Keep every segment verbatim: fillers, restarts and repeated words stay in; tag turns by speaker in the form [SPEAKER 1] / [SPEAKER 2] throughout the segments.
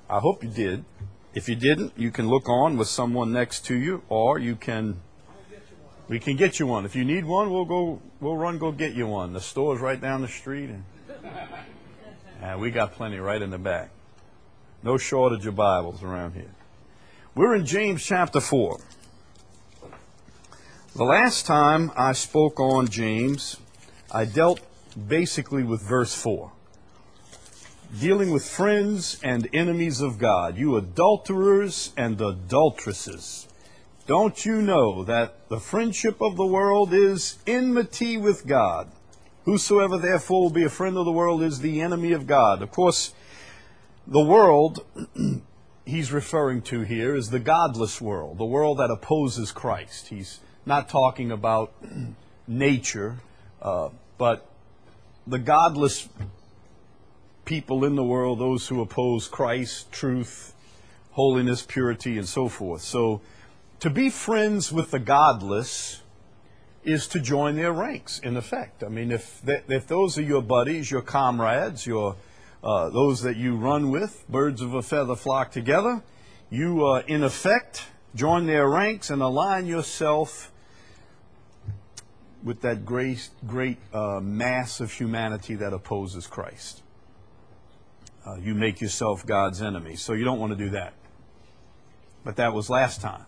[SPEAKER 1] I hope you did. If you didn't, you can look on with someone next to you, or you can, we can get you one. If you need one, we'll go, we'll run, go get you one. The store's right down the street, and uh, we got plenty right in the back. No shortage of Bibles around here. We're in James chapter four. The last time I spoke on James, I dealt basically with verse four. Dealing with friends and enemies of God, you adulterers and adulteresses. Don't you know that the friendship of the world is enmity with God? Whosoever therefore will be a friend of the world is the enemy of God. Of course, the world he's referring to here is the godless world, the world that opposes Christ. He's not talking about nature, uh, but the godless people in the world, those who oppose Christ, truth, holiness, purity, and so forth. So to be friends with the godless is to join their ranks, in effect. I mean, if th- if those are your buddies, your comrades, your uh, those that you run with, birds of a feather flock together, you, uh, in effect, join their ranks and align yourself with that great, great uh, mass of humanity that opposes Christ. Uh, you make yourself God's enemy. So you don't want to do that. But that was last time.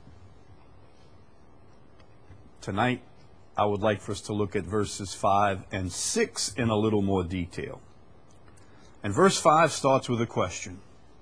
[SPEAKER 1] Tonight, I would like for us to look at verses five and six in a little more detail. And verse five starts with a question.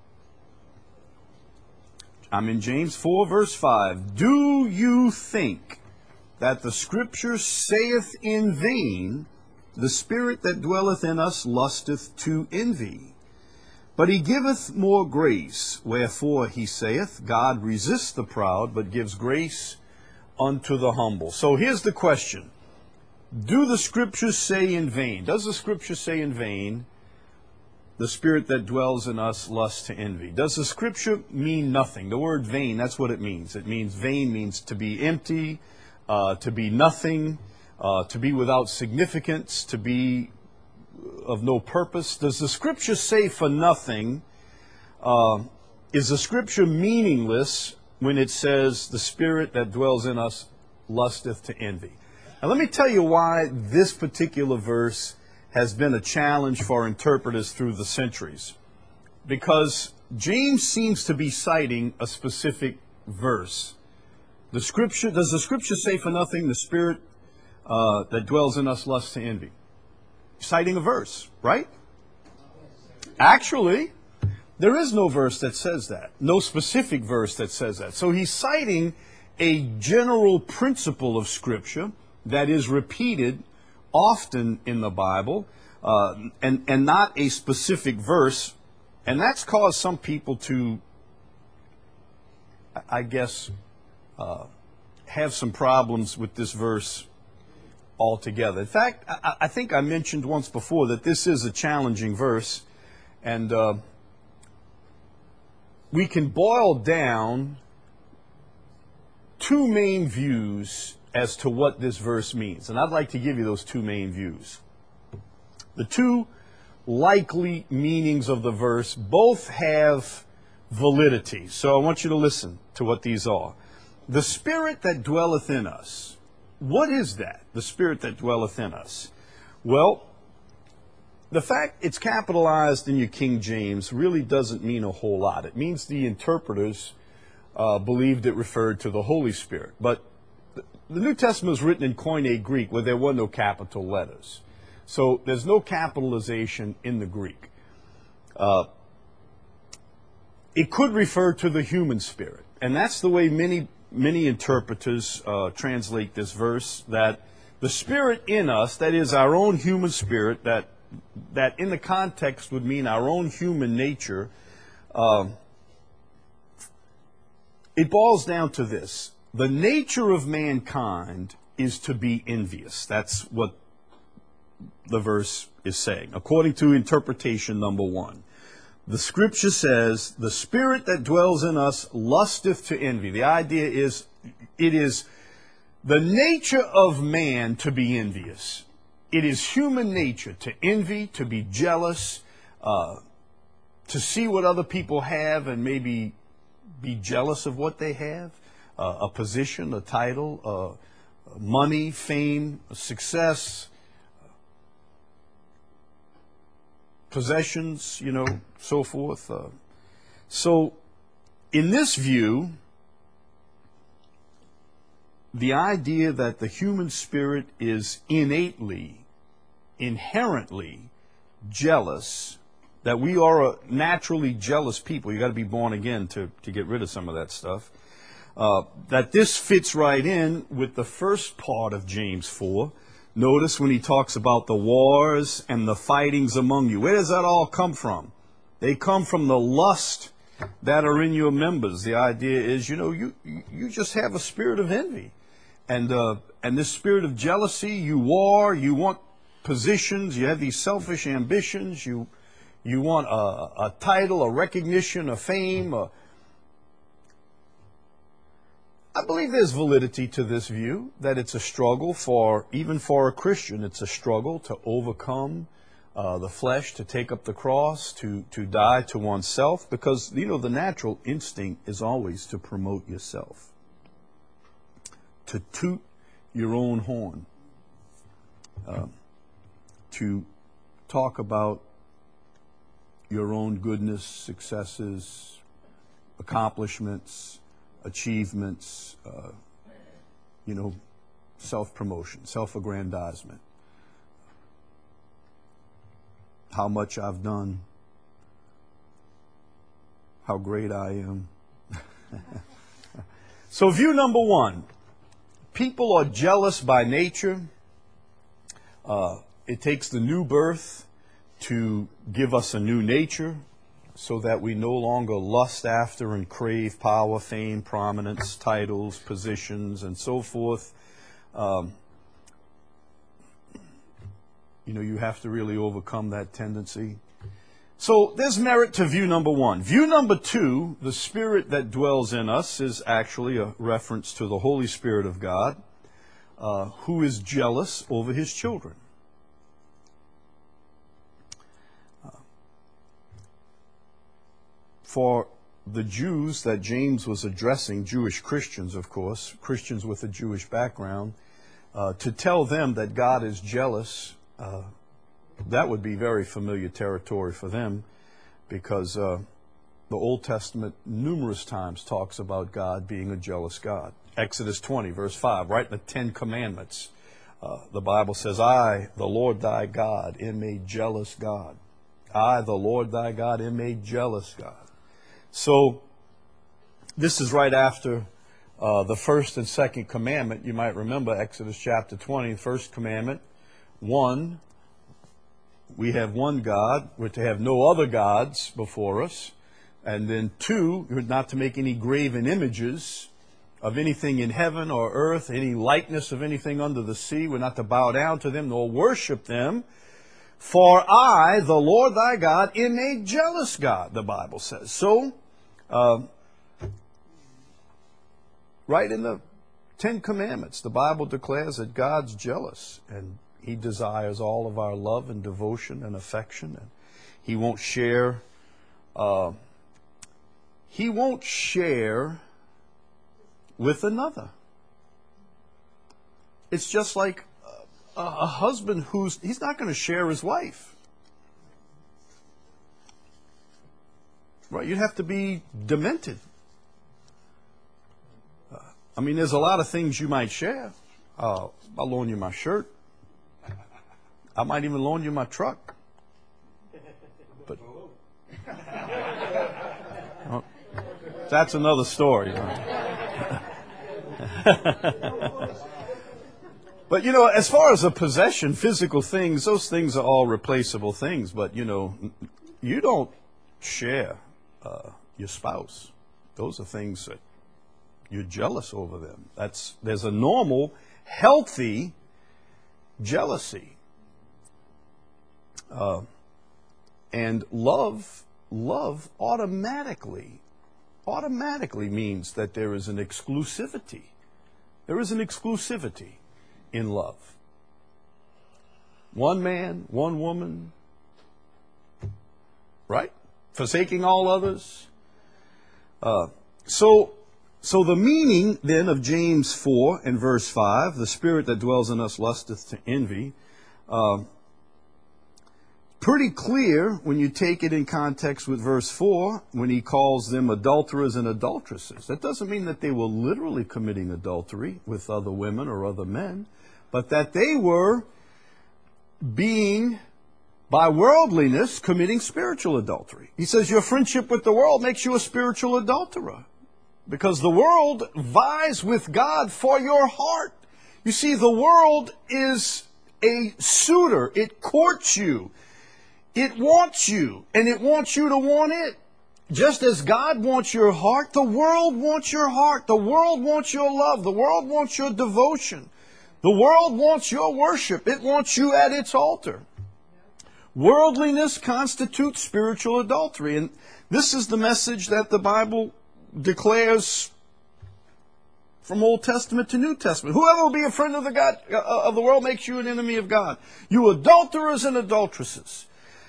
[SPEAKER 1] I'm in James four, verse five. Do you think that the Scripture saith in vain, the Spirit that dwelleth in us lusteth to envy? But he giveth more grace, wherefore he saith, God resists the proud, but gives grace unto the humble. So here's the question. Do the Scriptures say in vain? Does the Scripture say in vain, the Spirit that dwells in us lusts to envy? Does the Scripture mean nothing? The word vain, that's what it means. It means vain means to be empty, uh, to be nothing, uh, to be without significance, to be of no purpose. Does the Scripture say for nothing? Uh, is the Scripture meaningless when it says the Spirit that dwells in us lusteth to envy? Now let me tell you why this particular verse has been a challenge for interpreters through the centuries. Because James seems to be citing a specific verse. The Scripture, does the Scripture say for nothing the Spirit uh, that dwells in us lusts to envy? Citing a verse, right? Actually, there is no verse that says that. No specific verse that says that. So he's citing a general principle of Scripture that is repeated often in the Bible, uh, and, and not a specific verse. And that's caused some people to, I guess, uh, have some problems with this verse altogether. In fact, I, I think I mentioned once before that this is a challenging verse, and uh, we can boil down two main views as to what this verse means. And I'd like to give you those two main views. The two likely meanings of the verse both have validity. So I want you to listen to what these are. The Spirit that dwelleth in us. What is that? The Spirit that dwelleth in us. Well, the fact it's capitalized in your King James really doesn't mean a whole lot. It means the interpreters uh, believed it referred to the Holy Spirit. But the New Testament was written in Koine Greek, where there were no capital letters. So there's no capitalization in the Greek. Uh, it could refer to the human spirit. And that's the way many, many interpreters uh, translate this verse, that the Spirit in us, that is our own human spirit, that, that in the context would mean our own human nature, uh, it boils down to this. The nature of mankind is to be envious. That's what the verse is saying, according to interpretation number one. The Scripture says, the Spirit that dwells in us lusteth to envy. The idea is, it is the nature of man to be envious. It is human nature to envy, to be jealous, uh, to see what other people have and maybe be jealous of what they have, uh, a position, a title, uh, money, fame, success, possessions, you know, so forth. Uh, so in this view, the idea that the human spirit is innately, inherently jealous, that we are a naturally jealous people, you got to be born again to, to get rid of some of that stuff, uh, that this fits right in with the first part of James four. Notice when he talks about the wars and the fightings among you. Where does that all come from? They come from the lust that are in your members. The idea is, you know, you you just have a spirit of envy. And uh, and this spirit of jealousy, you war, you want positions, you have these selfish ambitions, you you want a, a title, a recognition, a fame. A... I believe there's validity to this view, that it's a struggle for, even for a Christian, it's a struggle to overcome uh, the flesh, to take up the cross, to, to die to oneself, because, you know, the natural instinct is always to promote yourself, to toot your own horn, uh, to talk about your own goodness, successes, accomplishments, achievements, uh, you know, self-promotion, self-aggrandizement, how much I've done, how great I am. So view number one, people are jealous by nature. Uh, it takes the new birth to give us a new nature, so that we no longer lust after and crave power, fame, prominence, titles, positions, and so forth. Um, you know, you have to really overcome that tendency. So there's merit to view number one. View number two, the Spirit that dwells in us, is actually a reference to the Holy Spirit of God, uh, who is jealous over his children. For the Jews that James was addressing, Jewish Christians, of course, Christians with a Jewish background, uh, to tell them that God is jealous, uh, that would be very familiar territory for them, because uh, the Old Testament numerous times talks about God being a jealous God. Exodus twenty, verse five, right in the Ten Commandments, uh, the Bible says, I, the Lord thy God, am a jealous God. I, the Lord thy God, am a jealous God. So this is right after uh, the first and second commandment. You might remember Exodus chapter twenty, first commandment. One, we have one God. We're to have no other gods before us. And then two, you're not to make any graven images of anything in heaven or earth, any likeness of anything under the sea. We're not to bow down to them nor worship them. For I, the Lord thy God, am a jealous God, the Bible says. So, uh, right in the Ten Commandments, the Bible declares that God's jealous, and he desires all of our love and devotion and affection, and he won't share, uh, he won't share with another. It's just like a, a husband who's, he's not going to share his wife. Right, you'd have to be demented. Uh, I mean, there's a lot of things you might share. Uh, I'll loan you my shirt. I might even loan you my truck. But well, that's another story. But, you know, as far as a possession, physical things, those things are all replaceable things. But, you know, you don't share uh, your spouse. Those are things that you're jealous over them. That's, there's a normal, healthy jealousy. Uh, and love, love automatically, automatically means that there is an exclusivity. There is an exclusivity in love. One man, one woman, right? forsaking all others. Uh, so, so the meaning then of James four and verse five, the spirit that dwells in us lusteth to envy, uh, pretty clear when you take it in context with verse four, when he calls them adulterers and adulteresses. That doesn't mean that they were literally committing adultery with other women or other men, but that they were being, by worldliness, committing spiritual adultery. He says your friendship with the world makes you a spiritual adulterer, because the world vies with God for your heart. You see, the world is a suitor. It courts you. It wants you, and it wants you to want it. Just as God wants your heart, the world wants your heart. The world wants your love. The world wants your devotion. The world wants your worship. It wants you at its altar. Worldliness constitutes spiritual adultery, and this is the message that the Bible declares from Old Testament to New Testament. Whoever will be a friend of the God uh, of the world makes you an enemy of God. You adulterers and adulteresses.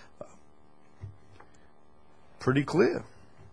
[SPEAKER 1] Pretty clear.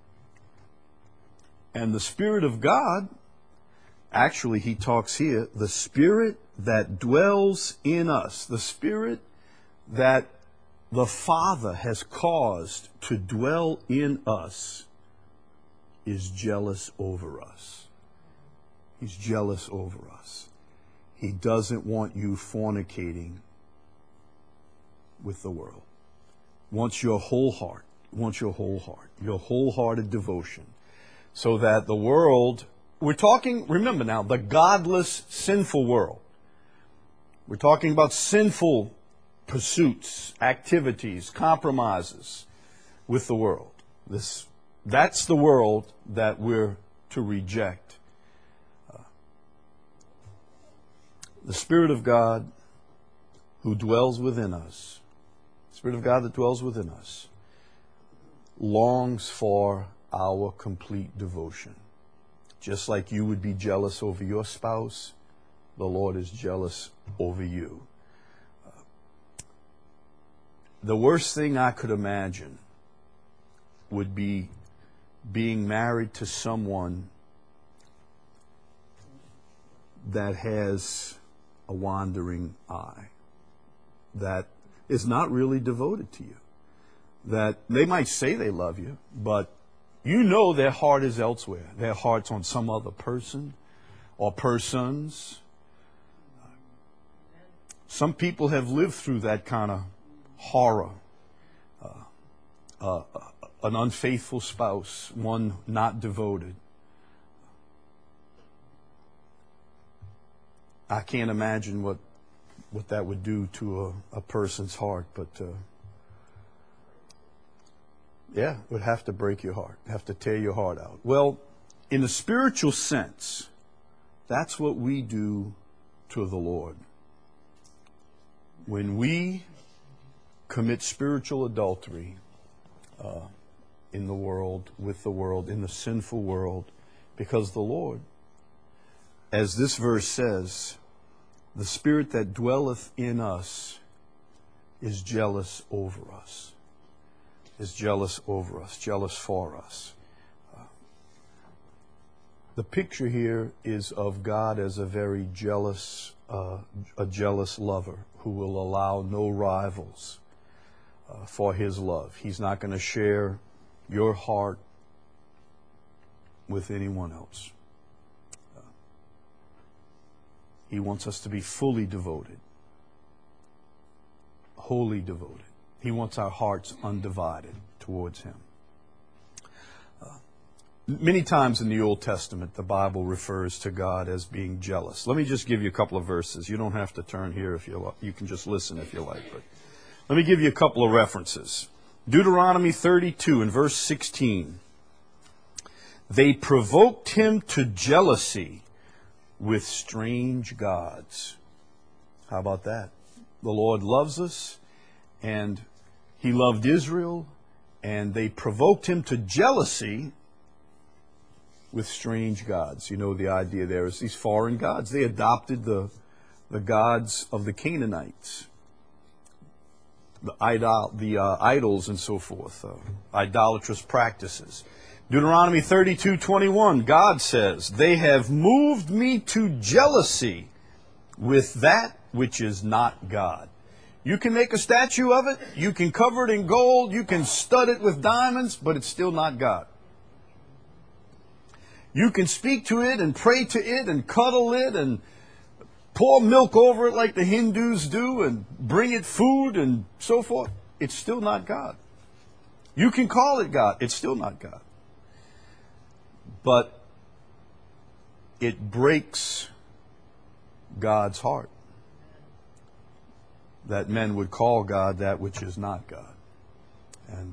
[SPEAKER 1] And the Spirit of God, actually he talks here, the Spirit that dwells in us, the Spirit that the Father has caused to dwell in us, is jealous over us. He's jealous over us. He doesn't want you fornicating with the world. Wants your whole heart. Wants your whole heart. Your wholehearted devotion. So that the world, we're talking, remember now, the godless, sinful world. We're talking about sinful pursuits, activities, compromises with the world. This, that's the world that we're to reject. Uh, the Spirit of God who dwells within us, the Spirit of God that dwells within us, longs for our complete devotion. Just like you would be jealous over your spouse, the Lord is jealous over you. Uh, the worst thing I could imagine would be being married to someone that has a wandering eye, that is not really devoted to you. That they might say they love you, but you know their heart is elsewhere. Their heart's on some other person or persons. Some people have lived through that kind of horror. Uh, uh, an unfaithful spouse, one not devoted. I can't imagine what what that would do to a, a person's heart, but uh, yeah, it would have to break your heart, have to tear your heart out. Well, in a spiritual sense, that's what we do to the Lord. When we commit spiritual adultery uh, in the world, with the world, in the sinful world, because the Lord, as this verse says, the Spirit that dwelleth in us is jealous over us. Is jealous over us, jealous for us. Uh, the picture here is of God as a very jealous, uh, a jealous lover who will allow no rivals uh, for his love. He's not going to share your heart with anyone else. Uh, he wants us to be fully devoted, wholly devoted. He wants our hearts undivided towards Him. Uh, many times in the Old Testament, the Bible refers to God as being jealous. Let me just give you a couple of verses. You don't have to turn here if you like. You can just listen if you like. But let me give you a couple of references. Deuteronomy thirty-two and verse sixteen. They provoked him to jealousy with strange gods. How about that? The Lord loves us, and He loved Israel, and they provoked him to jealousy with strange gods. You know the idea there is these foreign gods. They adopted the, the gods of the Canaanites. the, idol, the uh, idols and so forth, uh, idolatrous practices. Deuteronomy thirty-two twenty-one, God says, they have moved me to jealousy with that which is not God. You can make a statue of it, you can cover it in gold, you can stud it with diamonds, but it's still not God. You can speak to it and pray to it and cuddle it and pour milk over it like the Hindus do and bring it food and so forth. It's still not God. You can call it God. It's still not God. But it breaks God's heart that men would call God that which is not God. And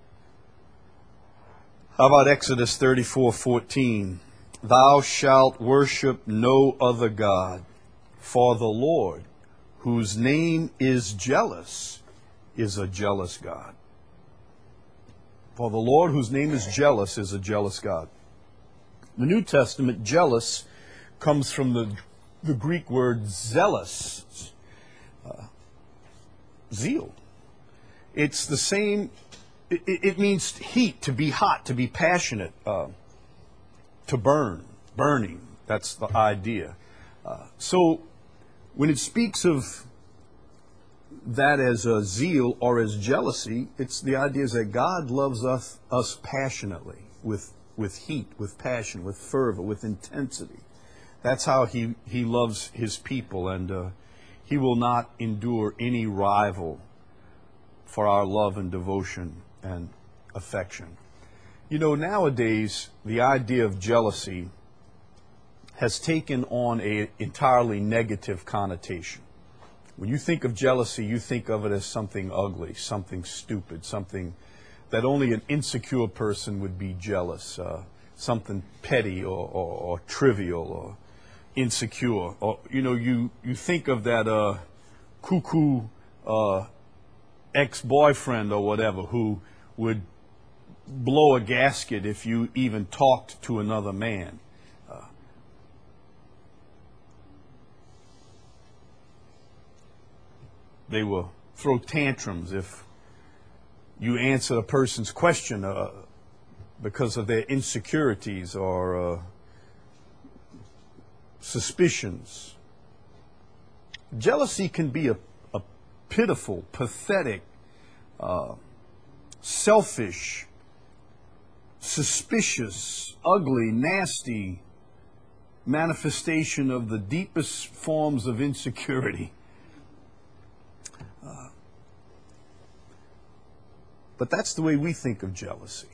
[SPEAKER 1] how about Exodus thirty-four fourteen? Thou shalt worship no other God, for the Lord, whose name is jealous, is a jealous God. For the Lord, whose name is jealous, is a jealous God. The New Testament, jealous, comes from the, the Greek word zealous, uh, zeal. It's the same, it, it means heat, to be hot, to be passionate, uh, to burn, burning. That's the idea. Uh, so, when it speaks of that as a zeal or as jealousy, it's the idea is that God loves us, us passionately, with, with heat, with passion, with fervor, with intensity. That's how he, he loves his people, and uh, he will not endure any rival for our love and devotion and affection. You know, nowadays, the idea of jealousy has taken on an entirely negative connotation. When you think of jealousy, you think of it as something ugly, something stupid, something that only an insecure person would be jealous, uh, something petty or, or, or trivial or insecure. Or, you know, you, you think of that uh, cuckoo uh, ex-boyfriend or whatever who would blow a gasket if you even talked to another man. They will throw tantrums if you answer a person's question uh, because of their insecurities or uh, suspicions. Jealousy can be a, a pitiful, pathetic, uh, selfish, suspicious, ugly, nasty manifestation of the deepest forms of insecurity. Uh, but that's the way we think of jealousy.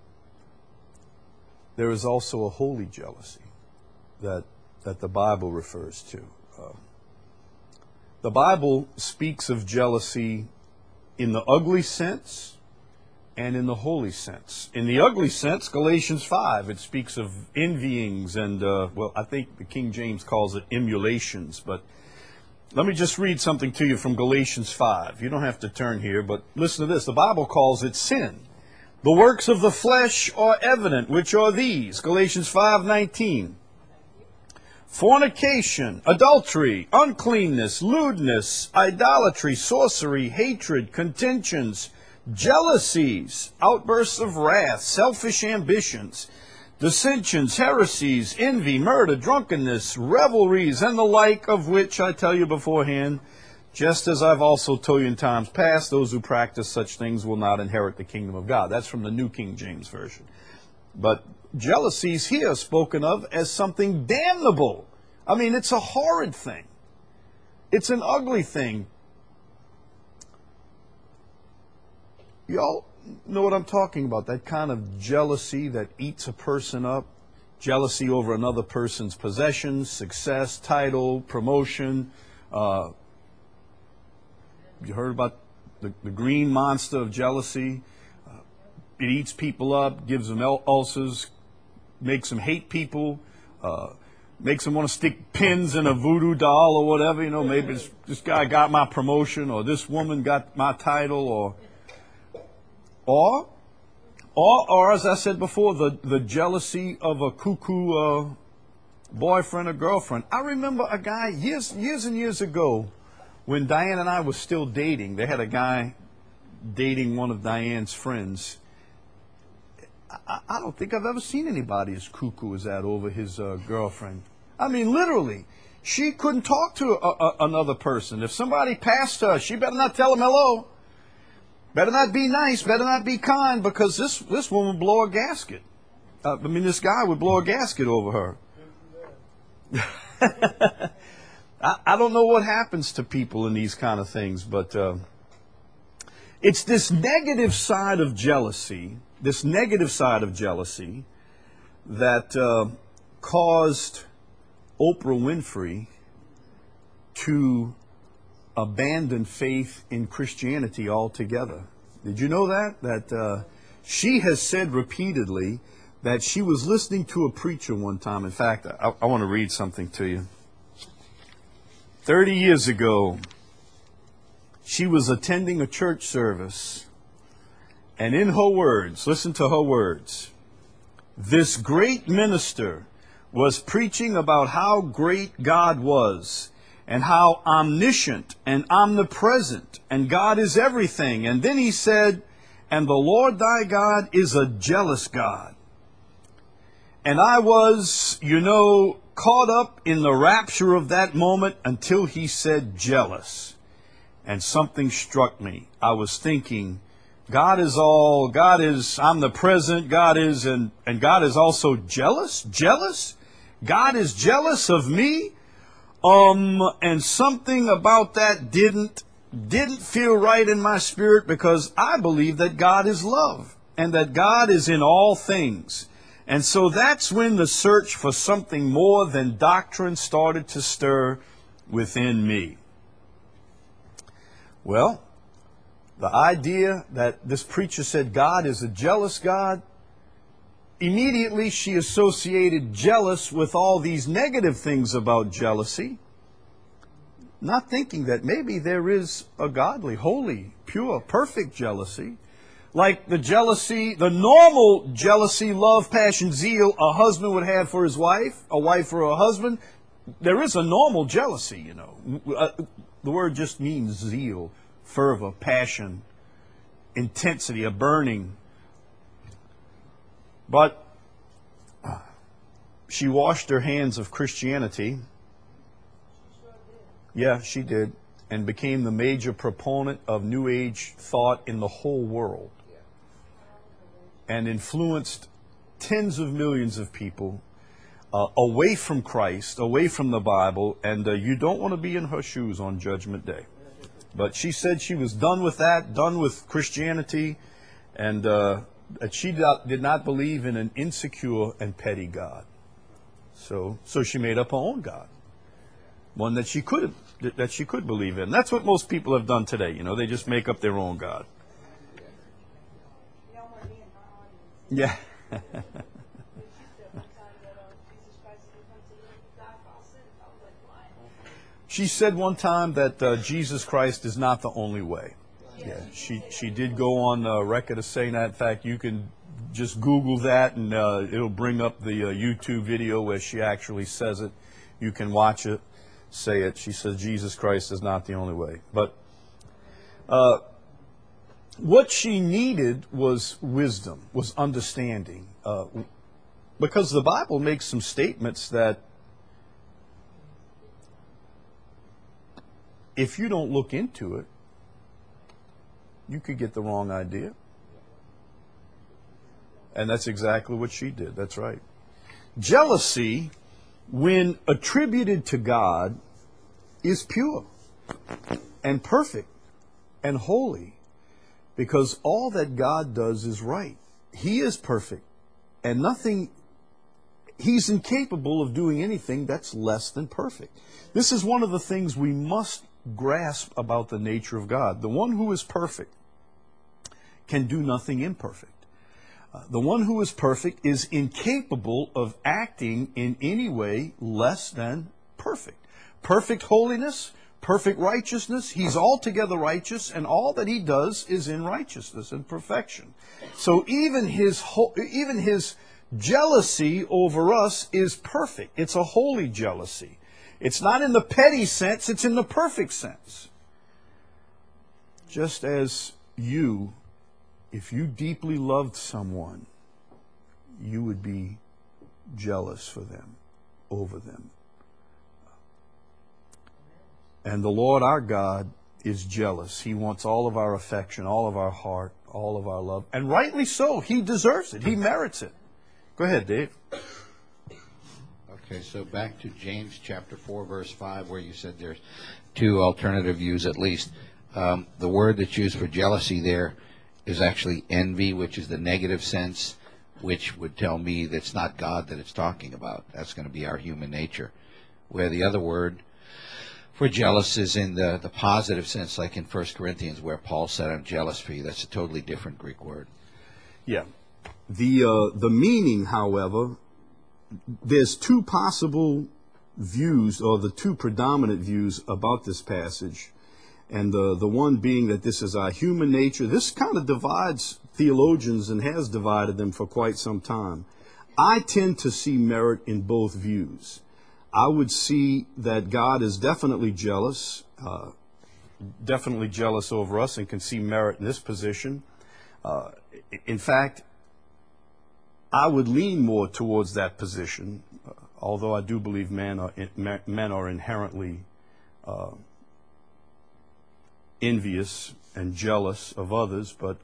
[SPEAKER 1] There is also a holy jealousy that that the Bible refers to. Uh, the Bible speaks of jealousy in the ugly sense and in the holy sense. In the ugly sense, Galatians five, it speaks of envyings and, uh, well, I think the King James calls it emulations, but let me just read something to you from Galatians five. You don't have to turn here, but listen to this. The Bible calls it sin. The works of the flesh are evident, which are these. Galatians five nineteen. Fornication, adultery, uncleanness, lewdness, idolatry, sorcery, hatred, contentions, jealousies, outbursts of wrath, selfish ambitions, dissensions, heresies, envy, murder, drunkenness, revelries, and the like, of which I tell you beforehand, just as I've also told you in times past, those who practice such things will not inherit the kingdom of God. That's from the New King James Version. But jealousies here spoken of as something damnable. I mean, it's a horrid thing. It's an ugly thing. Y'all know what I'm talking about, that kind of jealousy that eats a person up, jealousy over another person's possessions, success, title, promotion. Uh, you heard about the, the green monster of jealousy. Uh, it eats people up, gives them ulcers, makes them hate people, uh, makes them want to stick pins in a voodoo doll or whatever. You know, maybe this, this guy got my promotion, or this woman got my title, or Or, or, or as I said before, the, the jealousy of a cuckoo uh, boyfriend or girlfriend. I remember a guy years, years and years ago When Diane and I were still dating, they had a guy dating one of Diane's friends. I, I don't think I've ever seen anybody as cuckoo as that over his uh, girlfriend. I mean, literally, she couldn't talk to a, a, another person. If somebody passed her, she better not tell him hello. Better not be nice, better not be kind, because this, this woman would blow a gasket. Uh, I mean, this guy would blow a gasket over her. I, I don't know what happens to people in these kind of things, but uh, it's this negative side of jealousy, this negative side of jealousy that uh, caused Oprah Winfrey to abandon faith in Christianity altogether. Did you know that? That uh, she has said repeatedly that she was listening to a preacher one time. In fact, I, I want to read something to you. Thirty years ago, she was attending a church service, and in her words, listen to her words, this great minister was preaching about how great God was, and how omniscient and omnipresent, and God is everything. And then he said, and the Lord thy God is a jealous God. And I was, you know, caught up in the rapture of that moment until he said jealous. And something struck me. I was thinking, God is all, God is omnipresent, God is, and, and God is also jealous? Jealous? God is jealous of me? Um, and something about that didn't, didn't feel right in my spirit, because I believe that God is love and that God is in all things. And so that's when the search for something more than doctrine started to stir within me. Well, the idea that this preacher said God is a jealous God, immediately she associated jealous with all these negative things about jealousy, not thinking that maybe there is a godly, holy, pure, perfect jealousy. Like the jealousy, the normal jealousy, love, passion, zeal a husband would have for his wife, a wife for a husband. There is a normal jealousy, you know. The word just means zeal, fervor, passion, intensity, a burning. But she washed her hands of Christianity. Yeah, she did. And became the major proponent of New Age thought in the whole world. And influenced tens of millions of people uh, away from Christ, away from the Bible. And uh, you don't want to be in her shoes on Judgment Day. But she said she was done with that, done with Christianity, and uh, that she did not believe in an insecure and petty God. So, so she made up her own God, one that she could that she could believe in. That's what most people have done today. You know, they just make up their own God. Yeah. She said one time that uh, Jesus Christ is not the only way. Yeah, she she did go on uh, record of saying that. In fact, you can just Google that, and uh, it'll bring up the uh, YouTube video where she actually says it. You can watch it, say it. She says Jesus Christ is not the only way. But uh, what she needed was wisdom, was understanding. Uh, because the Bible makes some statements that if you don't look into it, you could get the wrong idea. And that's exactly what she did. That's right. Jealousy, when attributed to God, is pure and perfect and holy, because all that God does is right. He is perfect, and nothing, He's incapable of doing anything that's less than perfect. This is one of the things we must grasp about the nature of God. The one who is perfect can do nothing imperfect. Uh, the one who is perfect is incapable of acting in any way less than perfect. Perfect holiness, perfect righteousness. He's altogether righteous, and all that he does is in righteousness and perfection. So even his ho- even his jealousy over us is perfect. It's a holy jealousy. It's not in the petty sense, it's in the perfect sense. Just as you, if you deeply loved someone, you would be jealous for them, over them. And the Lord our God is jealous. He wants all of our affection, all of our heart, all of our love. And rightly so. He deserves it. He merits it. Go ahead, Dave.
[SPEAKER 2] Okay, so back to James chapter four, verse five, where you said there's two alternative views at least. Um, the word that's used for jealousy there is actually envy, which is the negative sense, which would tell me that it's not God that it's talking about. That's going to be our human nature. Where the other word for jealous is in the, the positive sense, like in First Corinthians, where Paul said, I'm jealous for you. That's a totally different Greek word.
[SPEAKER 1] Yeah. The, uh, the meaning, however, there's two possible views, or the two predominant views about this passage. And the, the one being that this is our human nature. This kind of divides theologians and has divided them for quite some time. I tend to see merit in both views. I would see that God is definitely jealous, uh, definitely jealous over us, and can see merit in this position. Uh, in fact, I would lean more towards that position, uh, although I do believe men are, men are inherently uh, envious and jealous of others, but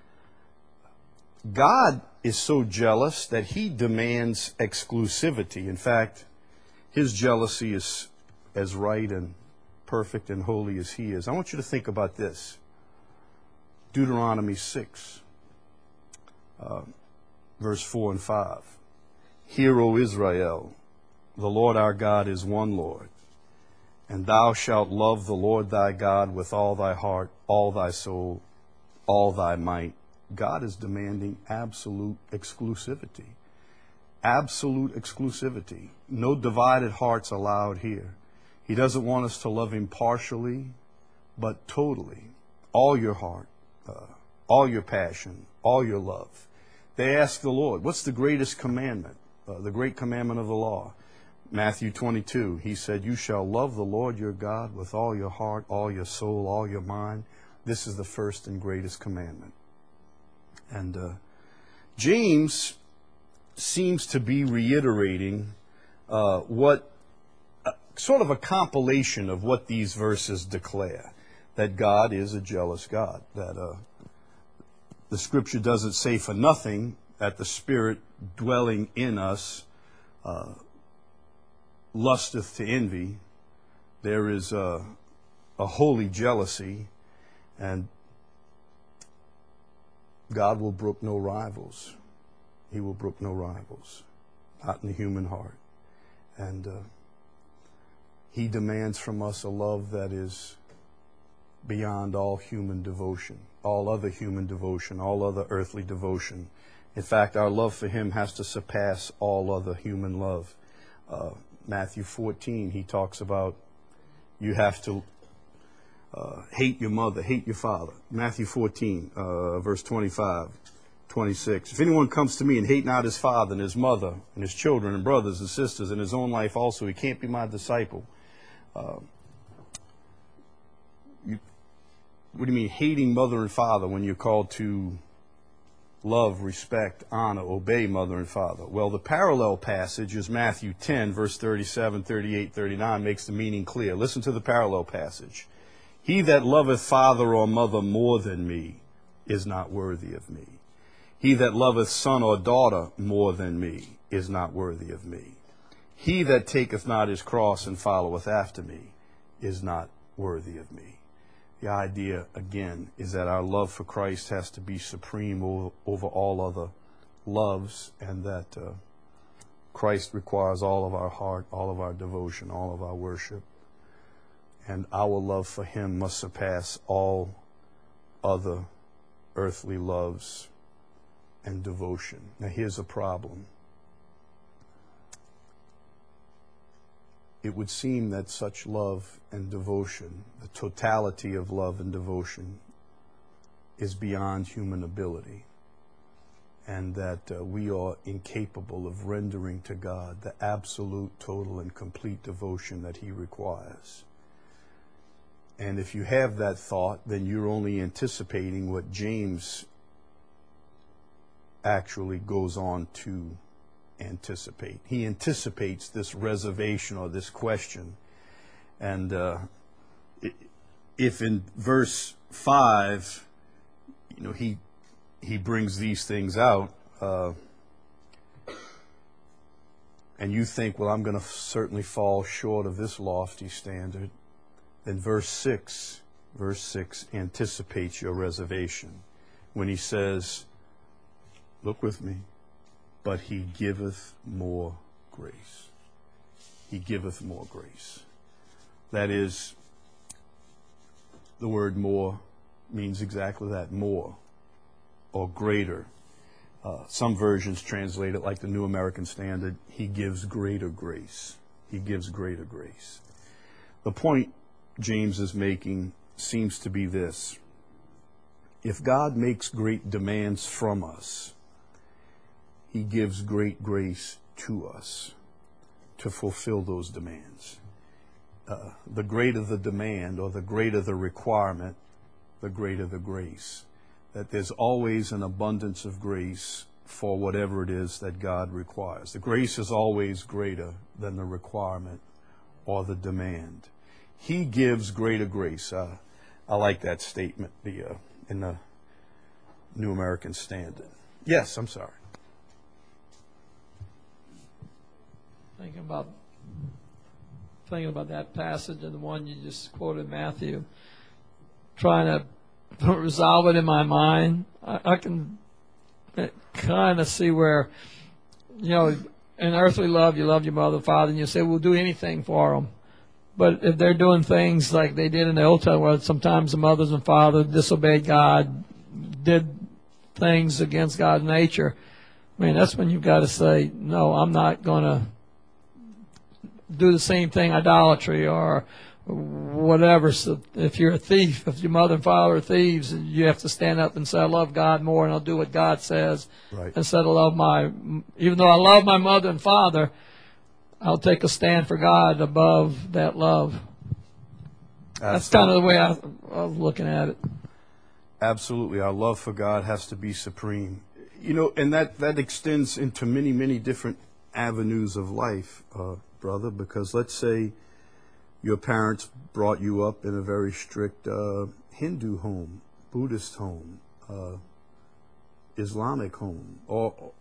[SPEAKER 1] God is so jealous that he demands exclusivity. In fact, his jealousy is as right and perfect and holy as he is. I want you to think about this. Deuteronomy six, uh, verse four and five. Hear, O Israel, the Lord our God is one Lord. And thou shalt love the Lord thy God with all thy heart, all thy soul, all thy might. God is demanding absolute exclusivity. Absolute exclusivity. No divided hearts allowed here. He doesn't want us to love him partially, but totally. All your heart, uh, all your passion, all your love. They ask the Lord, what's the greatest commandment? Uh, the great commandment of the law. Matthew twenty-two, he said, you shall love the Lord your God with all your heart, all your soul, all your mind. This is the first and greatest commandment. And uh, James seems to be reiterating uh, what, uh, sort of a compilation of what these verses declare. That God is a jealous God. That uh, the Scripture doesn't say for nothing that the Spirit dwelling in us uh, lusteth to envy. There is a, a holy jealousy, and God will brook no rivals. He will brook no rivals, not in the human heart. And uh, he demands from us a love that is beyond all human devotion, all other human devotion, all other earthly devotion. In fact, our love for him has to surpass all other human love. Uh, Matthew fourteen, he talks about you have to uh, hate your mother, hate your father. Matthew fourteen, uh, verse twenty-five, twenty-six. If anyone comes to me and hate not his father and his mother and his children and brothers and sisters and his own life also, he can't be my disciple. Uh, you, what do you mean hating mother and father when you're called to love, respect, honor, obey mother and father? Well, the parallel passage is Matthew ten, verse thirty-seven, thirty-eight, thirty-nine, makes the meaning clear. Listen to the parallel passage. He that loveth father or mother more than me is not worthy of me. He that loveth son or daughter more than me is not worthy of me. He that taketh not his cross and followeth after me is not worthy of me. The idea, again, is that our love for Christ has to be supreme over, over all other loves, and that uh, Christ requires all of our heart, all of our devotion, all of our worship. And our love for him must surpass all other earthly loves and devotion. Now, here's a problem. It would seem that such love and devotion, the totality of love and devotion, is beyond human ability, and that uh, we are incapable of rendering to God the absolute, total, and complete devotion that he requires. And if you have that thought, then you're only anticipating what James actually goes on to anticipate. He anticipates this reservation or this question. And uh, if in verse five, you know, he he brings these things out, uh, and you think, well, I'm going to certainly fall short of this lofty standard, then verse six, verse six anticipates your reservation when he says, look with me, but he giveth more grace. He giveth more grace. That is, the word more means exactly that, more or greater. Uh, some versions translate it like the New American Standard, he gives greater grace. He gives greater grace. The point James is making seems to be this. If God makes great demands from us, he gives great grace to us to fulfill those demands. Uh, the greater the demand or the greater the requirement, the greater the grace. That there's always an abundance of grace for whatever it is that God requires. The grace is always greater than the requirement or the demand. He gives greater grace. Uh, I like that statement the, uh, in the New American Standard. Yes, I'm sorry.
[SPEAKER 3] Thinking about thinking about that passage and the one you just quoted, Matthew, trying to resolve it in my mind. I, I can kind of see where, you know, in earthly love, you love your mother and father, and you say, we'll do anything for them. But if they're doing things like they did in the Old Testament, where sometimes the mothers and fathers disobeyed God, did things against God's nature, I mean, that's when you've got to say, no, I'm not going to do the same thing, idolatry or whatever. So if you're a thief, if your mother and father are thieves, you have to stand up and say, I love God more and I'll do what God says.
[SPEAKER 1] Right.
[SPEAKER 3] Instead of love my, even though I love my mother and father, I'll take a stand for God above that love. Absolutely. That's kind of the way I, I was looking at it.
[SPEAKER 1] Absolutely. Our love for God has to be supreme. You know, and that, that extends into many, many different avenues of life, uh, brother, because let's say your parents brought you up in a very strict uh, Hindu home, Buddhist home, uh, Islamic home, or,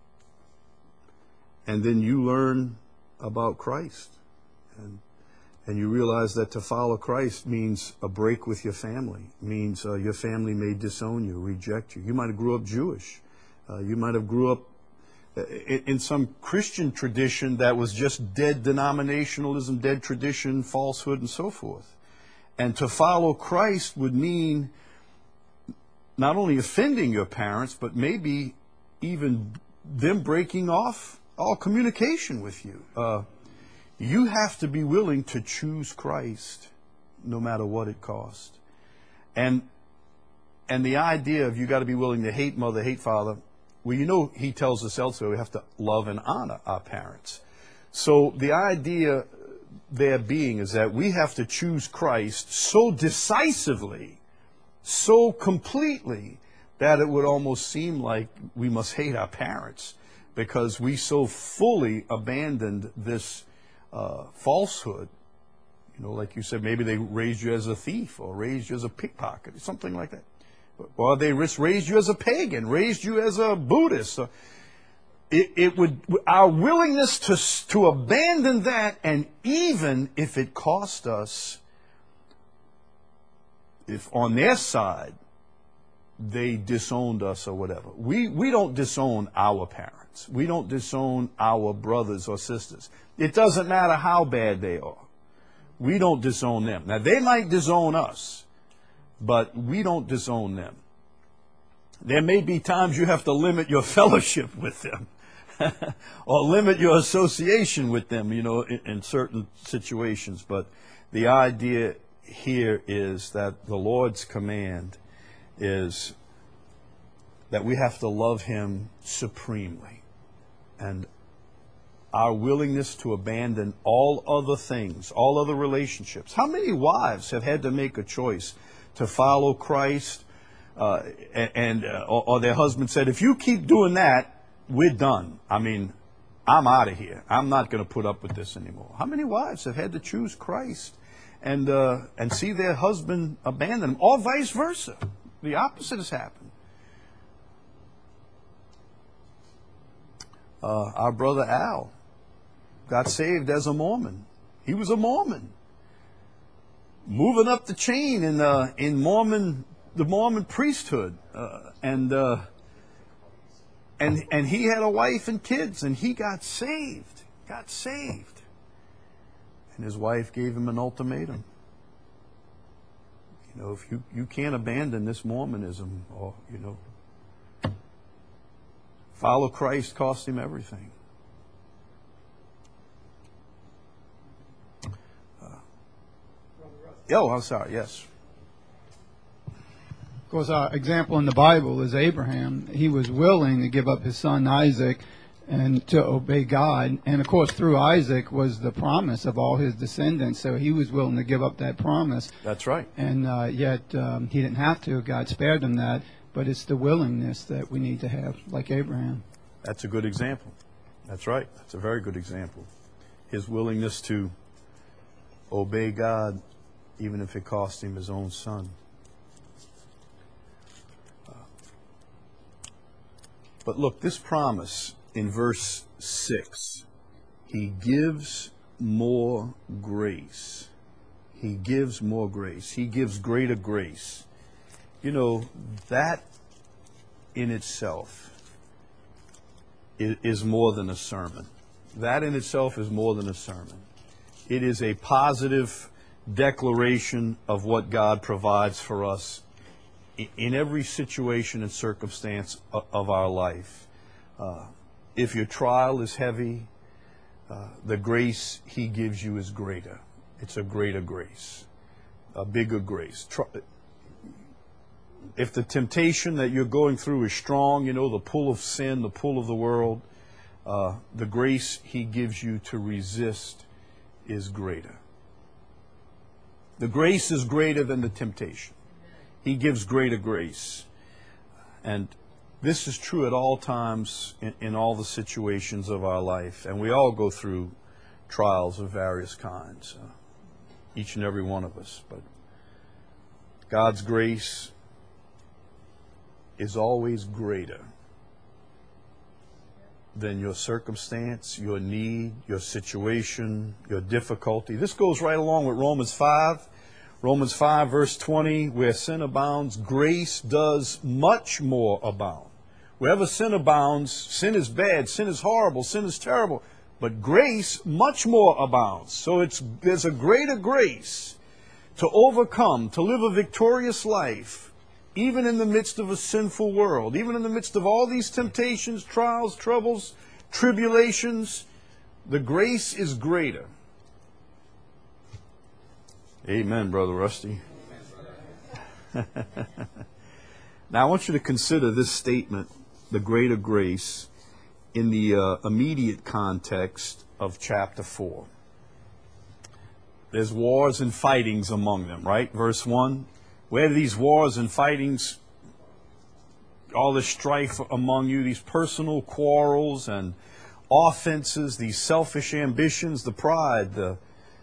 [SPEAKER 1] and then you learn about Christ, and and you realize that to follow Christ means a break with your family, means uh, your family may disown you, reject you. You might have grew up Jewish, uh, you might have grew up in, in some Christian tradition that was just dead denominationalism, dead tradition, falsehood, and so forth. And to follow Christ would mean not only offending your parents, but maybe even them breaking off all communication with you. Uh, you have to be willing to choose Christ no matter what it costs. And and the idea of you got to be willing to hate mother, hate father, well, you know, he tells us elsewhere we have to love and honor our parents. So the idea there being is that we have to choose Christ so decisively, so completely, that it would almost seem like we must hate our parents, because we so fully abandoned this uh, falsehood. You know, like you said, maybe they raised you as a thief or raised you as a pickpocket, something like that. Or they raised you as a pagan, raised you as a Buddhist. It, it would, our willingness to, to abandon that, and even if it cost us, if on their side they disowned us or whatever. We, we don't disown our parents. We don't disown our brothers or sisters. It doesn't matter how bad they are. We don't disown them. Now, they might disown us, but we don't disown them. There may be times you have to limit your fellowship with them or limit your association with them, you know, in, in certain situations. But the idea here is that the Lord's command is that we have to love him supremely. And our willingness to abandon all other things, all other relationships. How many wives have had to make a choice to follow Christ, uh, and uh, or, or their husband said, if you keep doing that, we're done. I mean, I'm out of here. I'm not going to put up with this anymore. How many wives have had to choose Christ and uh, and see their husband abandon them, or vice versa? The opposite has happened. Uh, our brother Al got saved as a Mormon. He was a Mormon, moving up the chain in uh, in Mormon the Mormon priesthood, uh, and uh, and and he had a wife and kids, and he got saved, got saved, and his wife gave him an ultimatum. You know, if you you can't abandon this Mormonism, or you know, follow Christ cost him everything. Oh, I'm sorry, yes.
[SPEAKER 4] Of course, our example in the Bible is Abraham. He was willing to give up his son Isaac and to obey God. And, of course, through Isaac was the promise of all his descendants. So he was willing to give up that promise.
[SPEAKER 1] That's right.
[SPEAKER 4] And uh, yet um, he didn't have to. God spared him that. But it's the willingness that we need to have, like Abraham.
[SPEAKER 1] That's a good example. That's right. That's a very good example. His willingness to obey God, even if it cost him his own son. Uh, but look, this promise in verse six, he gives more grace. He gives more grace. He gives greater grace. You know, that in itself is, is more than a sermon. That in itself is more than a sermon. It is a positive declaration of what God provides for us in every situation and circumstance of our life. Uh, if your trial is heavy, uh, the grace he gives you is greater. It's a greater grace, a bigger grace. If the temptation that you're going through is strong, you know, the pull of sin, the pull of the world, uh, the grace he gives you to resist is greater. The grace is greater than the temptation. He gives greater grace. And this is true at all times in, in all the situations of our life. And we all go through trials of various kinds, uh, each and every one of us. But God's grace is always greater than your circumstance, your need, your situation, your difficulty. This goes right along with Romans five. Romans five, verse twenty, where sin abounds, grace does much more abound. Wherever sin abounds, sin is bad, sin is horrible, sin is terrible. But grace much more abounds. So it's there's a greater grace to overcome, to live a victorious life, even in the midst of a sinful world, even in the midst of all these temptations, trials, troubles, tribulations. The grace is greater. Amen, Brother Rusty. Now I want you to consider this statement, the greater grace, in the uh, immediate context of chapter four. There's wars and fightings among them, right? Verse one. Where are these wars and fightings, all this strife among you, these personal quarrels and offenses, these selfish ambitions, the pride, the,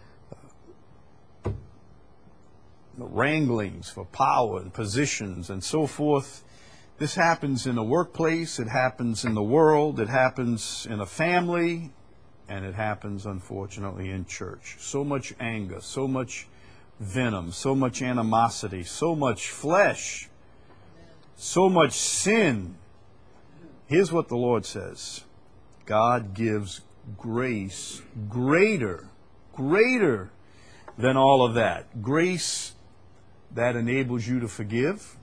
[SPEAKER 1] the wranglings for power and positions and so forth. This happens in a workplace, it happens in the world, it happens in a family, and it happens, unfortunately, in church. So much anger, so much venom, so much animosity, so much flesh, so much sin. Here's what the Lord says. God gives grace greater, greater than all of that. Grace that enables you to forgive.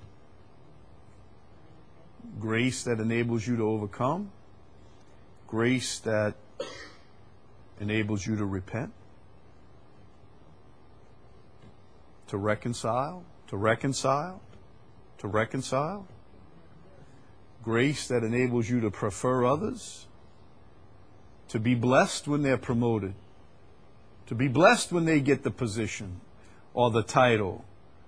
[SPEAKER 1] Grace that enables you to overcome. Grace that enables you to repent. To reconcile, to reconcile, to reconcile. Grace that enables you to prefer others. to be blessed when they're promoted, to be blessed when they get the position or the title.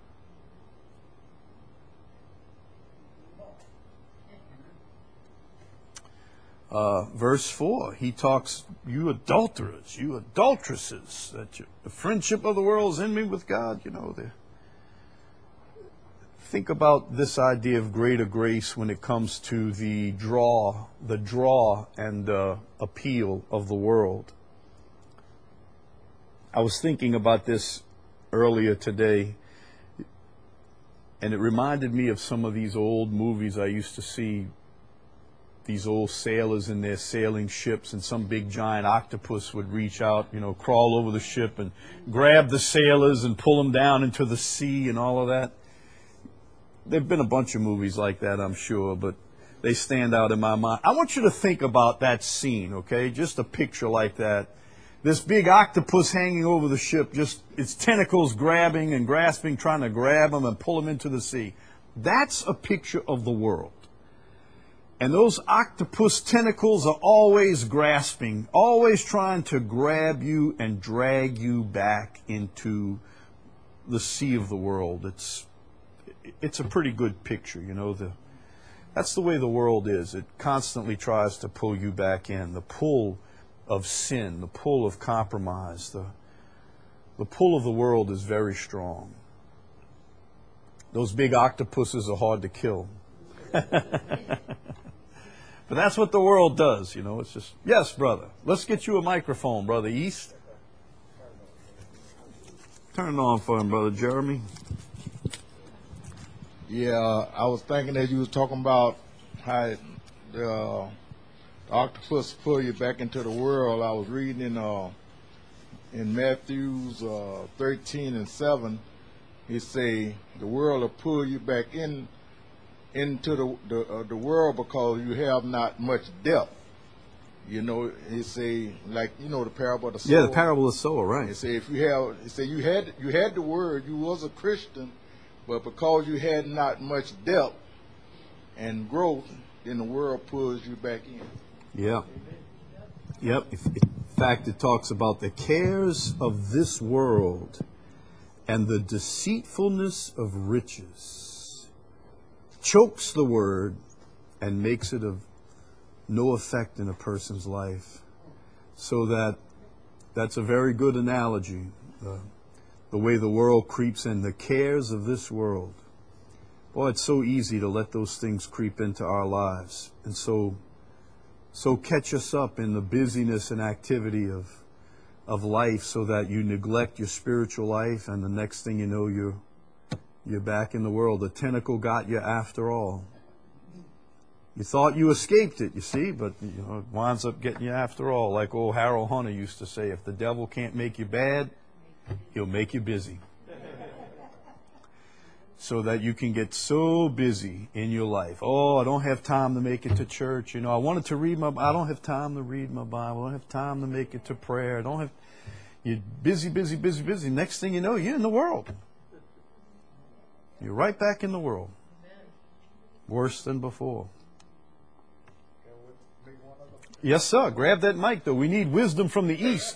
[SPEAKER 1] Uh, verse four, he talks, you adulterers, you adulteresses, that you, the friendship of the world is in me with God. You know, the, think about this idea of greater grace when it comes to the draw, the draw and uh, appeal of the world. I was thinking about this earlier today, and it reminded me of some of these old movies I used to see. These old sailors in their sailing ships, and some big giant octopus would reach out, you know, crawl over the ship and grab the sailors and pull them down into the sea and all of that. There have been a bunch of movies like that, I'm sure, but they stand out in my mind. I want you to think about that scene, okay? Just a picture like that. This big octopus hanging over the ship, just its tentacles grabbing and grasping, trying to grab them and pull them into the sea. That's a picture of the world. And those octopus tentacles are always grasping, always trying to grab you and drag you back into the sea of the world. It's it's a pretty good picture, you know. The that's the way the world is. It constantly tries to pull you back in. The pull of sin, the pull of compromise, the the pull of the world is very strong. Those big octopuses are hard to kill. But that's what the world does, you know. It's just, yes, brother. Let's get you a microphone, Brother East. Turn it on for him, Brother Jeremy.
[SPEAKER 5] Yeah, I was thinking as you was talking about how the, uh, the octopus pull you back into the world. I was reading in uh, in Matthew's uh, thirteen and seven. He say the world will pull you back in. into the the, uh, the world because you have not much depth. You know, he say, like, you know, the parable of the sower.
[SPEAKER 1] Yeah, the parable of the sower, right.
[SPEAKER 5] He say if you have, he say you had you had the word, you was a Christian, but because you had not much depth and growth, then the world pulls you back in.
[SPEAKER 1] Yeah. Yep. In fact, it talks about the cares of this world and the deceitfulness of riches chokes the word and makes it of no effect in a person's life. So that that's a very good analogy. Uh, the way the world creeps in, the cares of this world. Boy, it's so easy to let those things creep into our lives and so so catch us up in the busyness and activity of of life, so that you neglect your spiritual life, and the next thing you know, you're You're back in the world. The tentacle got you after all. You thought you escaped it, you see, but you know, it winds up getting you after all. Like old Harold Hunter used to say, if the devil can't make you bad, he'll make you busy. So that you can get so busy in your life. Oh, I don't have time to make it to church. You know, I wanted to read my I don't have time to read my Bible. I don't have time to make it to prayer. I don't have you're busy, busy, busy, busy. Next thing you know, you're in the world. You're right back in the world. Worse than before. Yes, sir. Grab that mic, though. We need wisdom from the East.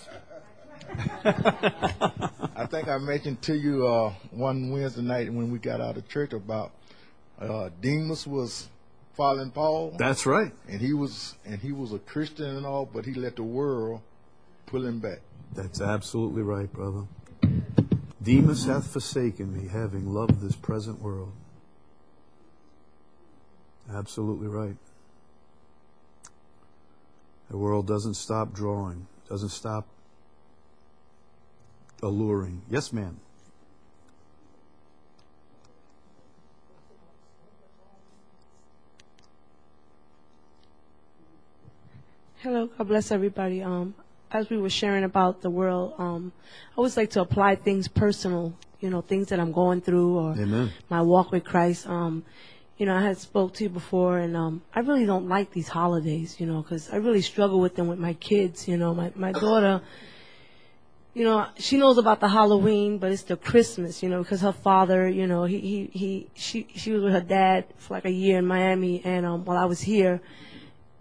[SPEAKER 5] I think I mentioned to you uh, one Wednesday night when we got out of church about uh, Demas was following Paul.
[SPEAKER 1] That's right.
[SPEAKER 5] And he was and he was a Christian and all, but he let the world pull him back.
[SPEAKER 1] That's absolutely right, brother. Demas hath forsaken me, having loved this present world. Absolutely right. The world doesn't stop drawing, doesn't stop alluring. Yes, ma'am.
[SPEAKER 6] Hello, God bless everybody. Um, as we were sharing about the world, um, I always like to apply things personal, you know, things that I'm going through or
[SPEAKER 1] Amen.
[SPEAKER 6] My walk with Christ. Um, you know, I had spoke to you before, and um, I really don't like these holidays, you know, because I really struggle with them with my kids. You know, my my daughter, you know, she knows about the Halloween, but it's the Christmas, you know, because her father, you know, he he he she she was with her dad for like a year in Miami, and um, while I was here.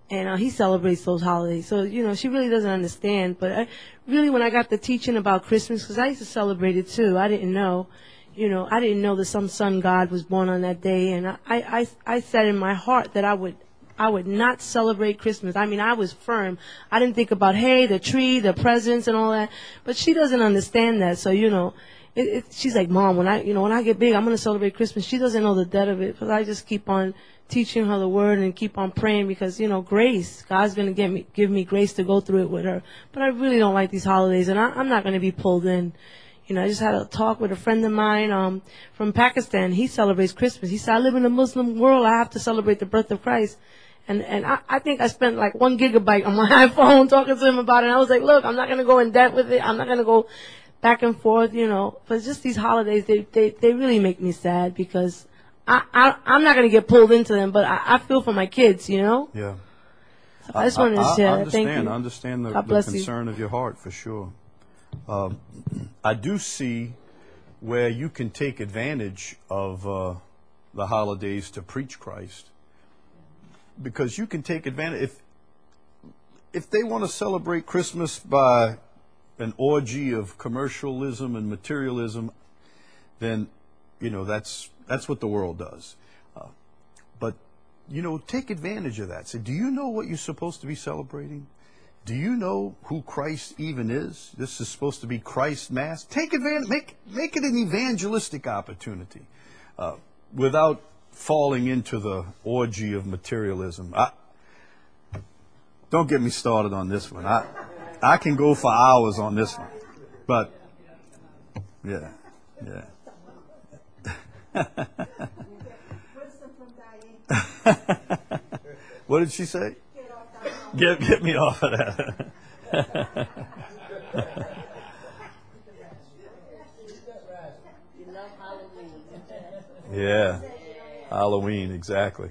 [SPEAKER 6] and uh, he celebrates those holidays. So, you know, she really doesn't understand. But I, really, when I got the teaching about Christmas, because I used to celebrate it too, I didn't know. You know, I didn't know that some sun god was born on that day, and I, I, I said in my heart that I would, I would not celebrate Christmas. I mean, I was firm. I didn't think about, hey, the tree, the presents, and all that. But she doesn't understand that. So, you know, it, it, she's like, Mom, when I, you know, when I get big, I'm going to celebrate Christmas. She doesn't know the depth of it, because I just keep on teaching her the word and keep on praying, because, you know, grace, God's going to give me, give me grace to go through it with her. But I really don't like these holidays, and I, I'm not going to be pulled in. You know, I just had a talk with a friend of mine um, from Pakistan. He celebrates Christmas. He said, I live in a Muslim world. I have to celebrate the birth of Christ. And and I, I think I spent like one gigabyte on my iPhone talking to him about it. And I was like, look, I'm not going to go in debt with it. I'm not going to go back and forth, you know. But just these holidays, they, they, they really make me sad, because I, I, I'm not going to get pulled into them. But I, I feel for my kids, you know.
[SPEAKER 1] Yeah.
[SPEAKER 6] So I just wanted to
[SPEAKER 1] I,
[SPEAKER 6] share
[SPEAKER 1] I
[SPEAKER 6] that. Thank
[SPEAKER 1] understand.
[SPEAKER 6] you.
[SPEAKER 1] I understand the,
[SPEAKER 6] God
[SPEAKER 1] the
[SPEAKER 6] bless you.
[SPEAKER 1] concern of your heart, for sure. Um, I do see where you can take advantage of uh, the holidays to preach Christ, because you can take advantage. If if they want to celebrate Christmas by an orgy of commercialism and materialism, then, you know, that's that's what the world does. Uh, but, you know, take advantage of that. Say, do you know what you're supposed to be celebrating? Do you know who Christ even is? This is supposed to be Christ Mass. Take advantage, make make it an evangelistic opportunity, uh, without falling into the orgy of materialism. I, don't get me started on this one. I I can go for hours on this one, but yeah, yeah. What did she say? Get get me off of that. Yeah, Halloween, exactly.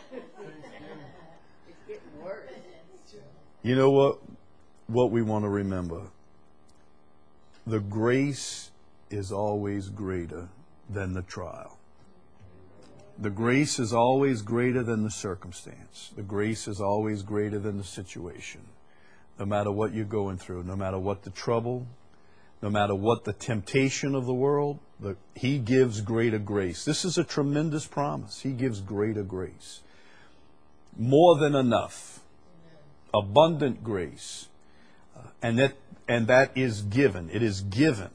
[SPEAKER 1] You know what? What we want to remember. The grace is always greater than the trial. The grace is always greater than the circumstance. The grace is always greater than the situation. No matter what you're going through, no matter what the trouble, no matter what the temptation of the world, the, He gives greater grace. This is a tremendous promise. He gives greater grace. More than enough. Abundant grace. Uh, and that and that is given. It is given.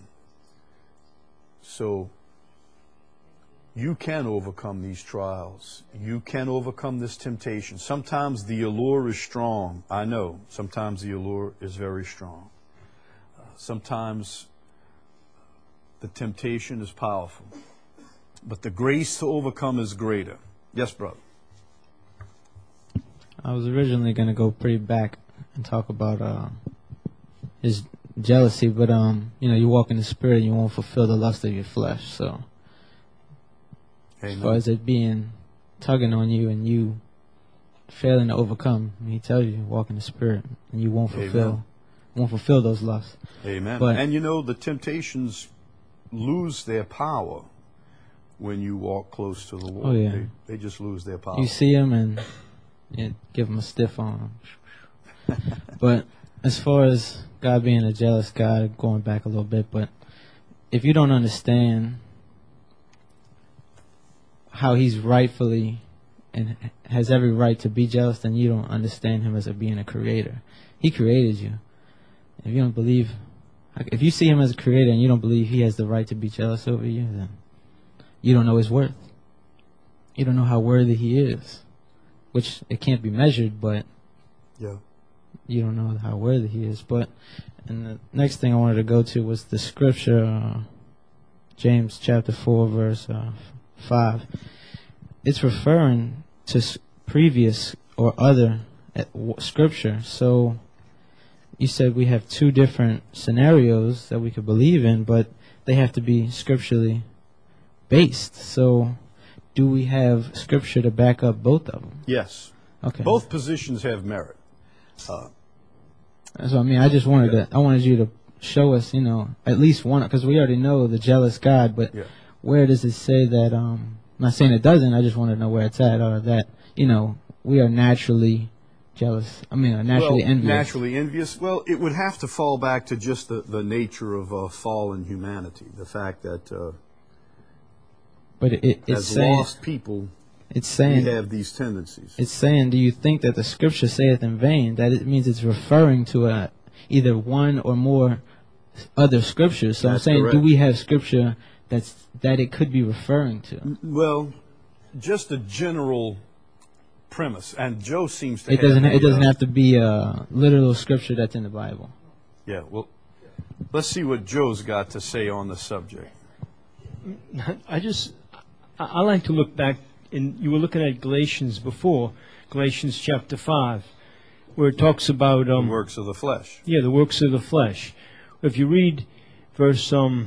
[SPEAKER 1] So you can overcome these trials. You can overcome this temptation. Sometimes the allure is strong. I know. Sometimes the allure is very strong. Uh, sometimes the temptation is powerful. But the grace to overcome is greater. Yes, brother.
[SPEAKER 7] I was originally going to go pretty back and talk about uh, his jealousy, but um, you know, you walk in the Spirit and you won't fulfill the lust of your flesh. So
[SPEAKER 1] Amen.
[SPEAKER 7] as far as it being tugging on you and you failing to overcome, he tells you walk in the Spirit and you won't fulfill
[SPEAKER 1] Amen.
[SPEAKER 7] won't fulfill those lusts.
[SPEAKER 1] Amen.
[SPEAKER 7] But,
[SPEAKER 1] and you know, the temptations lose their power when you walk close to the Lord.
[SPEAKER 7] Oh, yeah.
[SPEAKER 1] They, they just lose their power.
[SPEAKER 7] You see him and you give him a stiff arm. But as far as God being a jealous God, going back a little bit, but if you don't understand how he's rightfully and has every right to be jealous, then you don't understand him as a being a creator. He created you. If you don't believe, if you see him as a creator and you don't believe he has the right to be jealous over you, then you don't know his worth. You don't know how worthy he is, which it can't be measured, but
[SPEAKER 1] yeah.
[SPEAKER 7] you don't know how worthy he is. But, and the next thing I wanted to go to was the scripture, uh, James chapter four, verse uh, five. It's referring to s- previous or other uh, w- scripture. So you said we have two different scenarios that we could believe in, but they have to be scripturally based. So do we have scripture to back up both of them?
[SPEAKER 1] Yes.
[SPEAKER 7] Okay.
[SPEAKER 1] Both positions have merit. Uh,
[SPEAKER 7] That's what I mean. I just wanted
[SPEAKER 1] yeah.
[SPEAKER 7] to. I wanted you to show us, you know, at least one, because we already know the jealous God. But
[SPEAKER 1] yeah.
[SPEAKER 7] where does it say that? Um, I'm not saying it doesn't. I just want to know where it's at, or that, you know, we are naturally jealous. I mean, uh, naturally
[SPEAKER 1] well,
[SPEAKER 7] envious.
[SPEAKER 1] Naturally envious. Well, it would have to fall back to just the, the nature of uh, fallen humanity. The fact that uh,
[SPEAKER 7] but it, it, it's
[SPEAKER 1] as
[SPEAKER 7] saying,
[SPEAKER 1] lost people,
[SPEAKER 7] it's saying,
[SPEAKER 1] we have these tendencies.
[SPEAKER 7] It's saying, do you think that the scripture saith in vain? That it means it's referring to a, either one or more other scriptures. So
[SPEAKER 1] That's
[SPEAKER 7] I'm saying,
[SPEAKER 1] correct.
[SPEAKER 7] do we have scripture that's that it could be referring to?
[SPEAKER 1] Well, just a general premise, and Joe seems to.
[SPEAKER 7] It doesn't.
[SPEAKER 1] Have
[SPEAKER 7] It
[SPEAKER 1] a,
[SPEAKER 7] doesn't
[SPEAKER 1] uh,
[SPEAKER 7] have to be a literal scripture that's in the Bible.
[SPEAKER 1] Yeah. Well, let's see what Joe's got to say on the subject.
[SPEAKER 8] I just, I I like to look back, and you were looking at Galatians before, Galatians chapter five, where it talks about um,
[SPEAKER 1] The works of the flesh.
[SPEAKER 8] yeah, the works of the flesh. If you read verse um,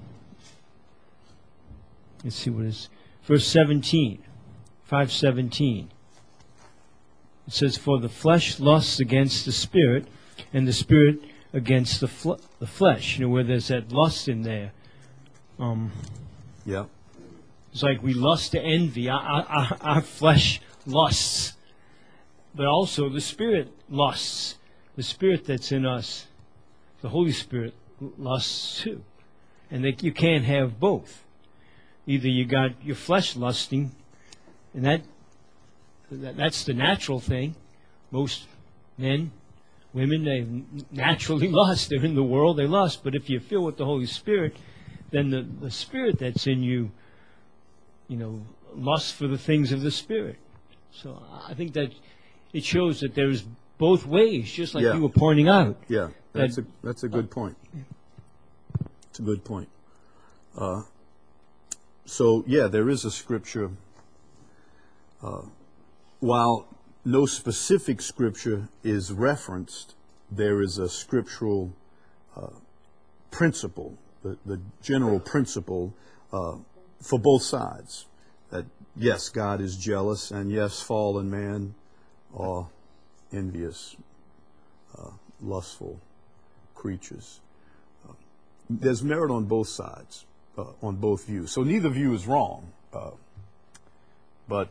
[SPEAKER 8] let's see what it is, verse seventeen, five seventeen. It says, "For the flesh lusts against the spirit, and the spirit against the fl- the flesh." You know, where there's that lust in there. Um,
[SPEAKER 1] Yeah.
[SPEAKER 8] It's like we lust to envy. Our, our, our flesh lusts. But also the Spirit lusts. The Spirit that's in us, the Holy Spirit, lusts too. And they, you can't have both. Either you got your flesh lusting, and that, that that's the natural thing. Most men, women, they naturally lust. They're in the world, they lust. But if you fill with the Holy Spirit, then the, the Spirit that's in you, you know, lusts for the things of the Spirit. So I think that it shows that there's both ways, just like
[SPEAKER 1] Yeah.
[SPEAKER 8] you were pointing out.
[SPEAKER 1] Yeah. That's
[SPEAKER 8] That-
[SPEAKER 1] a that's a good point. It's a good point. Uh, so yeah, there is a scripture. Uh, while no specific scripture is referenced, there is a scriptural uh, principle, the, the general principle uh, for both sides. That yes, God is jealous, and yes, fallen man are envious, uh, lustful creatures. Uh, there's merit on both sides, uh, on both views. So neither view is wrong. Uh, but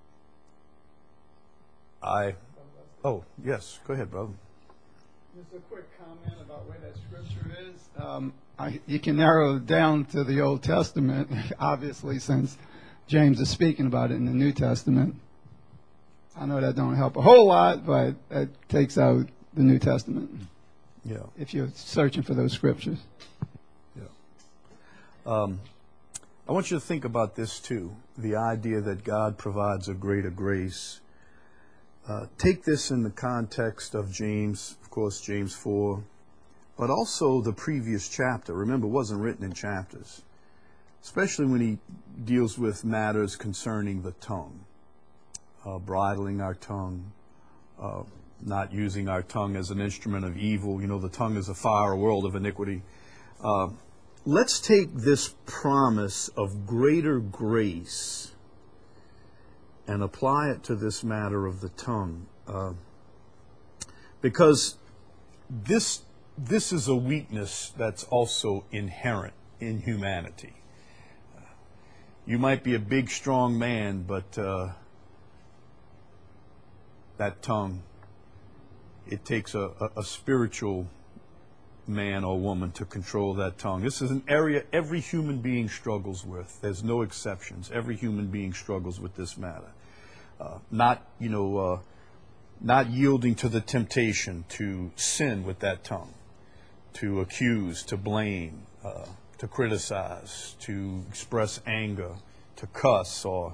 [SPEAKER 1] I, oh yes, go ahead, brother.
[SPEAKER 4] Just a quick comment about where that scripture is. Um, I, you can narrow it down to the Old Testament, obviously, since James is speaking about it in the New Testament. I know that don't help a whole lot, but it takes out the New Testament
[SPEAKER 1] Yeah.
[SPEAKER 4] if you're searching for those scriptures.
[SPEAKER 1] Um, I want you to think about this too, the idea that God provides a greater grace. Uh, take this in the context of James, of course, James four, but also the previous chapter. Remember, it wasn't written in chapters, especially when he deals with matters concerning the tongue, uh, bridling our tongue, uh, not using our tongue as an instrument of evil. You know, the tongue is a fire, a world of iniquity. Uh, let's take this promise of greater grace and apply it to this matter of the tongue. Uh, because this, this is a weakness that's also inherent in humanity. Uh, you might be a big, strong man, but uh, that tongue, it takes a, a, a spiritual man or woman to control that tongue. This is an area every human being struggles with. There's no exceptions. Every human being struggles with this matter. Uh, not, you know, uh, not yielding to the temptation to sin with that tongue, to accuse, to blame, uh, to criticize, to express anger, to cuss, or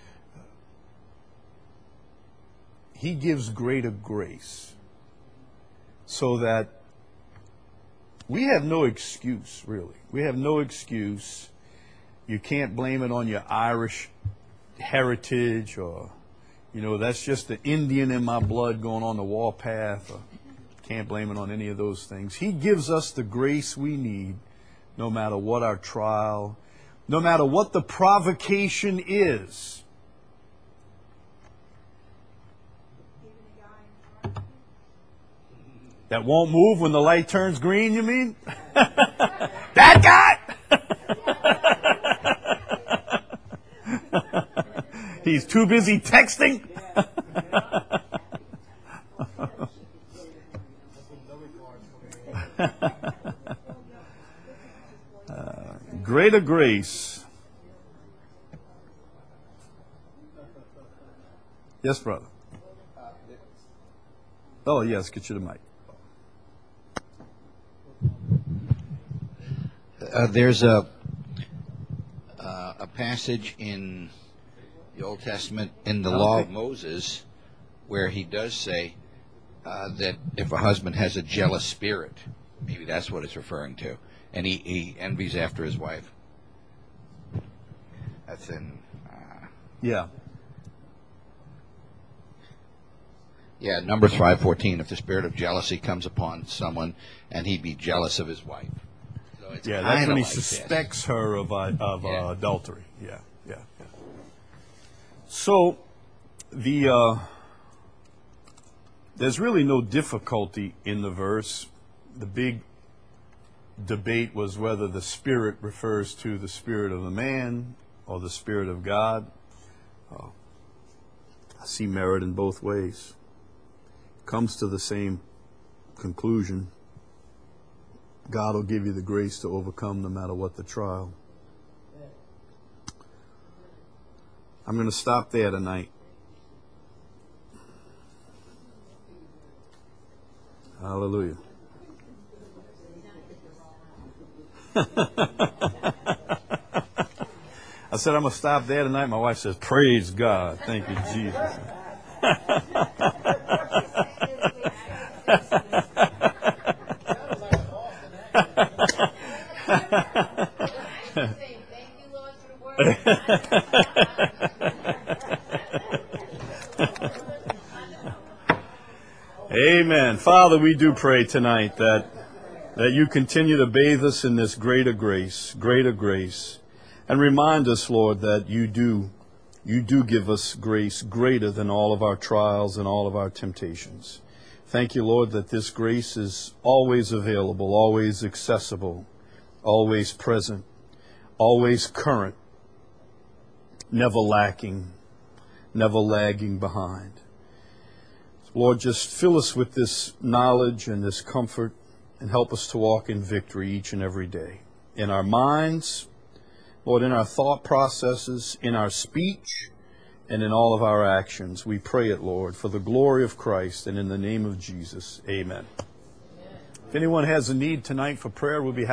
[SPEAKER 1] he gives greater grace so that we have no excuse, really. We have no excuse. You can't blame it on your Irish heritage or, you know, that's just the Indian in my blood going on the warpath. Or can't blame it on any of those things. He gives us the grace we need no matter what our trial, no matter what the provocation is. That won't move when the light turns green, you mean? That guy! He's too busy texting? uh, greater grace. Yes, brother. Oh, yes, get you the mic.
[SPEAKER 2] Uh, there's a uh, a passage in the Old Testament in the Law of Moses where he does say uh, that if a husband has a jealous spirit, maybe that's what it's referring to, and he, he envies after his wife. That's in uh,
[SPEAKER 1] Yeah.
[SPEAKER 2] yeah Numbers five fourteen. If the spirit of jealousy comes upon someone and he be jealous of his wife. So it's
[SPEAKER 1] Yeah, that's when he
[SPEAKER 2] like
[SPEAKER 1] suspects
[SPEAKER 2] this.
[SPEAKER 1] her of uh, of
[SPEAKER 2] Yeah.
[SPEAKER 1] uh, adultery. Yeah, yeah, yeah. So the uh, there's really no difficulty in the verse. The big debate was whether the spirit refers to the spirit of the man or the spirit of God. Uh, I see merit in both ways. Comes to the same conclusion. God will give you the grace to overcome no matter what the trial. I'm going to stop there tonight. Hallelujah. I said I'm going to stop there tonight. My wife says, praise God. Thank you, Jesus. Amen. Father, we do pray tonight that that you continue to bathe us in this greater grace, greater grace, and remind us, Lord, that you do you do give us grace greater than all of our trials and all of our temptations. Thank you, Lord, that this grace is always available, always accessible, always present, always current, never lacking, never lagging behind. Lord, just fill us with this knowledge and this comfort and help us to walk in victory each and every day. In our minds, Lord, in our thought processes, in our speech, and in all of our actions. We pray it, Lord, for the glory of Christ and in the name of Jesus. Amen. If anyone has a need tonight for prayer, we'll be happy.